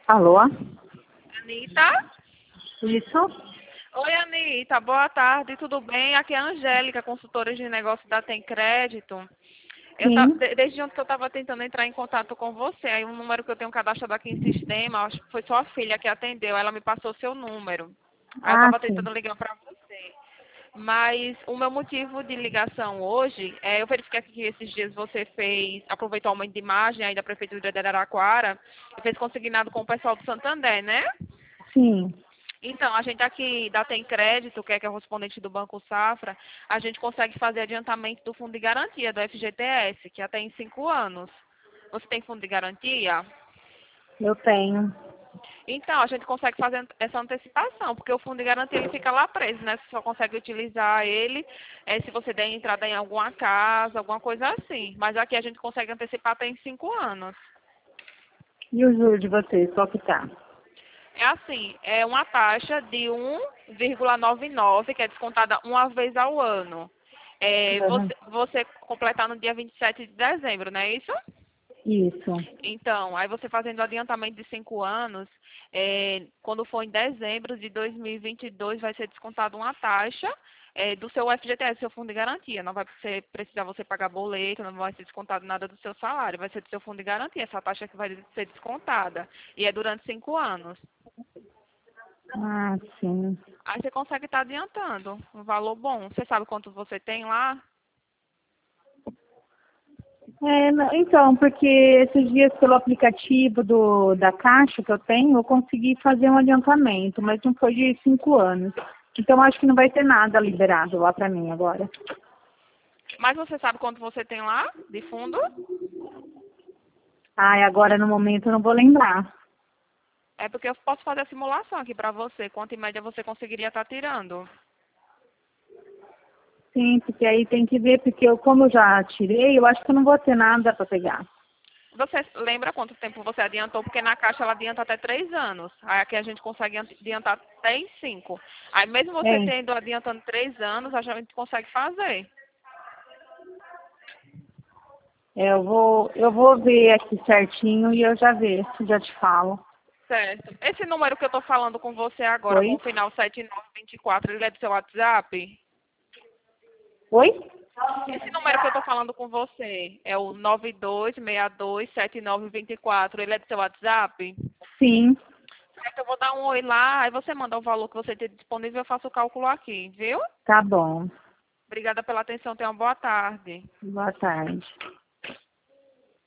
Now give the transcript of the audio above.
Alô? Anitta? Isso? Oi, Anitta. Boa tarde, tudo bem? Aqui é a Angélica, consultora de negócio da Tem Crédito. Sim. Desde ontem que eu estava tentando entrar em contato com você, aí um número que eu tenho cadastrado aqui em sistema, acho que foi sua filha que atendeu, ela me passou seu número. Aí eu Ah, estava sim. tentando ligar para você. Mas o meu motivo de ligação hoje é eu verifiquei aqui que esses dias você aproveitou o aumento de imagem aí da Prefeitura de Araraquara e fez consignado com o pessoal do Santander, né? Sim. Então, a gente aqui da Tem Crédito, que é correspondente do Banco Safra, a gente consegue fazer adiantamento do fundo de garantia do FGTS, que é até em 5 anos. Você tem fundo de garantia? Eu tenho. Então, a gente consegue fazer essa antecipação, porque o fundo de garantia ele fica lá preso, né? Você só consegue utilizar ele se você der entrada em alguma casa, alguma coisa assim. Mas aqui a gente consegue antecipar até em 5 anos. E o juro de vocês, qual que tá? É assim, é uma taxa de 1,99, que é descontada uma vez ao ano. Uhum. Você completar no dia 27 de dezembro, não é isso? Isso. Então, aí você fazendo o adiantamento de 5 anos, quando for em dezembro de 2022, vai ser descontada uma taxa do seu FGTS, seu fundo de garantia. Não vai precisar você pagar boleto, não vai ser descontado nada do seu salário, vai ser do seu fundo de garantia. Essa taxa que vai ser descontada. E é durante 5 anos. Ah, sim. Aí você consegue estar adiantando um valor bom. Você sabe quanto você tem lá? Então, porque esses dias pelo aplicativo da Caixa que eu tenho, eu consegui fazer um adiantamento, mas não foi de 5 anos. Então, acho que não vai ter nada liberado lá pra mim agora. Mas você sabe quanto você tem lá de fundo? Ai, agora no momento eu não vou lembrar. É porque eu posso fazer a simulação aqui para você. Quanto em média você conseguiria estar tirando? Sim, porque aí tem que ver, porque como eu já tirei, eu acho que eu não vou ter nada para pegar. Você lembra quanto tempo você adiantou? Porque na Caixa ela adianta até 3 anos. Aí aqui a gente consegue adiantar até em 5. Aí mesmo você É, tendo adiantando 3 anos, a gente consegue fazer. eu vou ver aqui certinho e eu já vejo, já te falo. Certo. Esse número que eu estou falando com você agora, com Oi? o final 7924, ele é do seu WhatsApp? Oi? Esse número que eu estou falando com você é o 92627924. Ele é do seu WhatsApp? Sim, Certo, eu vou dar um oi lá, aí você manda o valor que você tem disponível, eu faço o cálculo aqui, viu? tá bom. Obrigada pela atenção, tenha uma boa tarde. Boa tarde.